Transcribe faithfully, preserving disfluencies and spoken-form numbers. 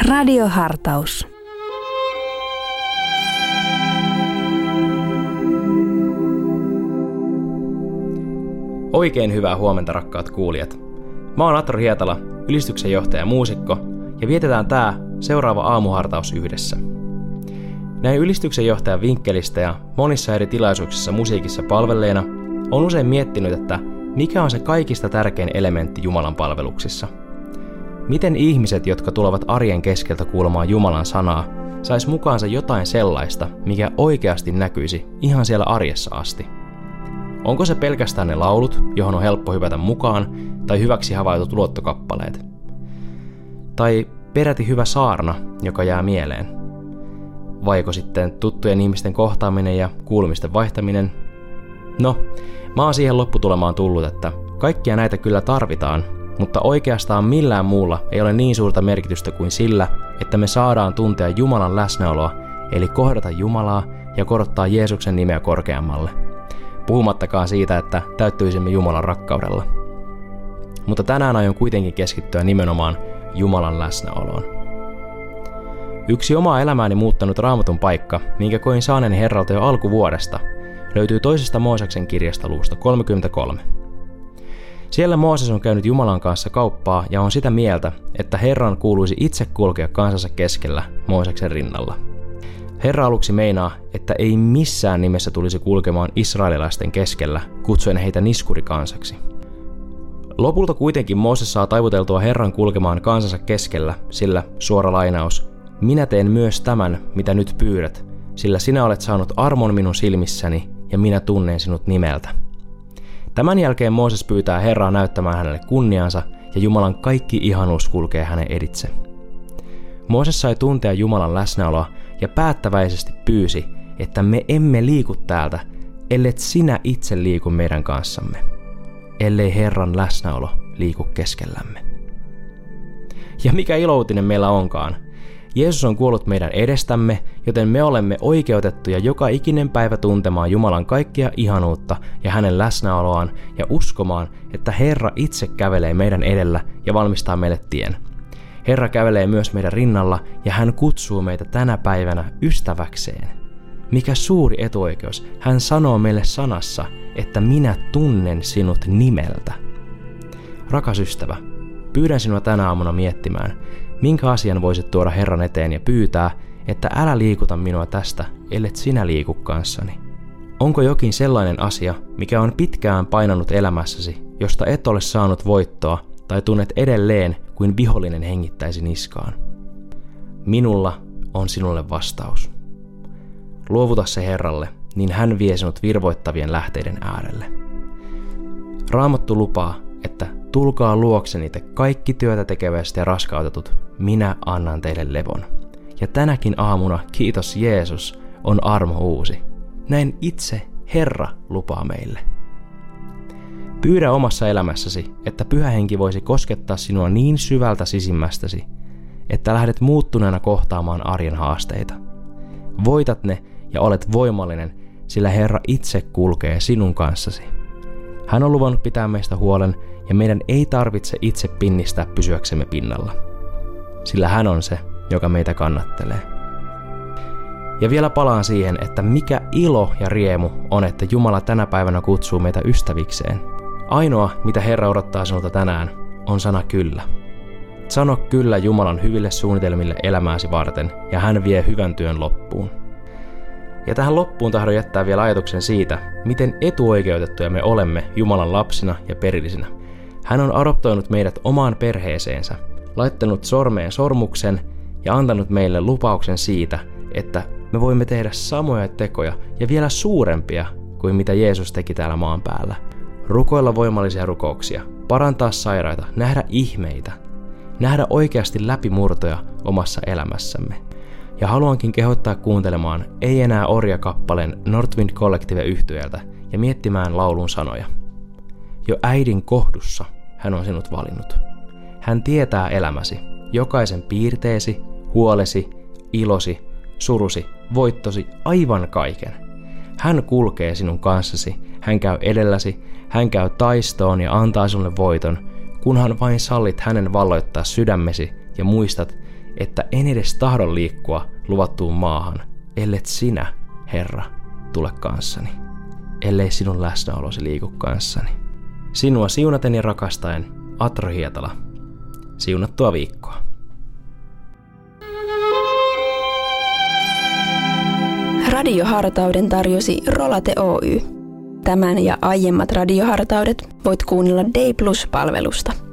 Radiohartaus. Oikein hyvää huomenta, rakkaat kuulijat. Mä oon Atro Hietala, ylistyksen johtaja ja muusikko, ja vietetään tää seuraava aamuhartaus yhdessä. Näin ylistyksen johtajan vinkkelistä ja monissa eri tilaisuuksissa musiikissa palvelleena on usein miettinyt, että mikä on se kaikista tärkein elementti Jumalan palveluksissa. Miten ihmiset, jotka tulevat arjen keskeltä kuulemaan Jumalan sanaa, sais mukaansa jotain sellaista, mikä oikeasti näkyisi ihan siellä arjessa asti. Onko se pelkästään ne laulut, johon on helppo hypätä mukaan, tai hyväksi havaitut luottokappaleet? Tai peräti hyvä saarna, joka jää mieleen? Vaiko sitten tuttujen ihmisten kohtaaminen ja kuulumisten vaihtaminen? No, mä oon siihen lopputulemaan tullut, että kaikkia näitä kyllä tarvitaan, mutta oikeastaan millään muulla ei ole niin suurta merkitystä kuin sillä, että me saadaan tuntea Jumalan läsnäoloa, eli kohdata Jumalaa ja korottaa Jeesuksen nimeä korkeammalle. Puhumattakaan siitä, että täyttyisimme Jumalan rakkaudella. Mutta tänään aion kuitenkin keskittyä nimenomaan Jumalan läsnäoloon. Yksi omaa elämääni muuttanut Raamatun paikka, minkä koin saaneen Herralta jo alkuvuodesta, löytyy toisesta Mooseksen kirjasta luvusta kolmekymmentäkolme. Siellä Mooses on käynyt Jumalan kanssa kauppaa ja on sitä mieltä, että Herran kuuluisi itse kulkea kansansa keskellä Mooseksen rinnalla. Herra aluksi meinaa, että ei missään nimessä tulisi kulkemaan israelilaisten keskellä, kutsuen heitä niskurikansaksi. Lopulta kuitenkin Mooses saa taivuteltua Herran kulkemaan kansansa keskellä, sillä, suora lainaus, minä teen myös tämän, mitä nyt pyydät, sillä sinä olet saanut armon minun silmissäni ja minä tunnen sinut nimeltä. Tämän jälkeen Mooses pyytää Herraa näyttämään hänelle kunniansa ja Jumalan kaikki ihanuus kulkee hänen editse. Mooses sai tuntea Jumalan läsnäoloa ja päättäväisesti pyysi, että me emme liiku täältä, ellet sinä itse liiku meidän kanssamme, ellei Herran läsnäolo liiku keskellämme. Ja mikä iloutinen meillä onkaan. Jeesus on kuollut meidän edestämme, joten me olemme oikeutettuja joka ikinen päivä tuntemaan Jumalan kaikkia ihanuutta ja hänen läsnäoloaan ja uskomaan, että Herra itse kävelee meidän edellä ja valmistaa meille tien. Herra kävelee myös meidän rinnalla ja hän kutsuu meitä tänä päivänä ystäväkseen. Mikä suuri etuoikeus, hän sanoo meille sanassa, että minä tunnen sinut nimeltä. Rakas ystävä, pyydän sinua tänä aamuna miettimään, minkä asian voisit tuoda Herran eteen ja pyytää, että älä liikuta minua tästä, ellet sinä liiku kanssani. Onko jokin sellainen asia, mikä on pitkään painanut elämässäsi, josta et ole saanut voittoa tai tunnet edelleen kuin vihollinen hengittäisi niskaan? Minulla on sinulle vastaus. Luovuta se Herralle, niin hän vie sinut virvoittavien lähteiden äärelle. Raamattu lupaa, että tulkaa luokseni te kaikki työtä tekeväiset ja raskautetut, minä annan teille levon. Ja tänäkin aamuna, kiitos Jeesus, on armo uusi. Näin itse Herra lupaa meille. Pyydä omassa elämässäsi, että Pyhä Henki voisi koskettaa sinua niin syvältä sisimmästäsi, että lähdet muuttuneena kohtaamaan arjen haasteita. Voitat ne ja olet voimallinen, sillä Herra itse kulkee sinun kanssasi. Hän on luvannut pitää meistä huolen ja meidän ei tarvitse itse pinnistää pysyäksemme pinnalla, sillä hän on se, joka meitä kannattelee. Ja vielä palaan siihen, että mikä ilo ja riemu on, että Jumala tänä päivänä kutsuu meitä ystävikseen. Ainoa, mitä Herra odottaa sinulta tänään, on sana kyllä. Sano kyllä Jumalan hyville suunnitelmille elämääsi varten, ja hän vie hyvän työn loppuun. Ja tähän loppuun tahdon jättää vielä ajatuksen siitä, miten etuoikeutettuja me olemme Jumalan lapsina ja perillisinä. Hän on adoptoinut meidät omaan perheeseensä, laittanut sormeen sormuksen ja antanut meille lupauksen siitä, että me voimme tehdä samoja tekoja ja vielä suurempia kuin mitä Jeesus teki täällä maan päällä. Rukoilla voimallisia rukouksia, parantaa sairaita, nähdä ihmeitä, nähdä oikeasti läpimurtoja omassa elämässämme. Ja haluankin kehottaa kuuntelemaan Ei enää orja-kappaleen Northwind Collective-yhtyeeltä ja miettimään laulun sanoja. Jo äidin kohdussa hän on sinut valinnut. Hän tietää elämäsi, jokaisen piirteesi, huolesi, ilosi, surusi, voittosi, aivan kaiken. Hän kulkee sinun kanssasi, hän käy edelläsi, hän käy taistoon ja antaa sinulle voiton, kunhan vain sallit hänen valloittaa sydämesi ja muistat, että en edes tahdo liikkua luvattuun maahan, ellet sinä, Herra, tule kanssani, ellei sinun läsnäolosi liiku kanssani. Sinua siunaten ja rakastaen, Atro Hietala. Siunattua viikkoa. Radiohartauden tarjosi Rolate Oy. Tämän ja aiemmat radiohartaudet voit kuunnella Day Plus-palvelusta.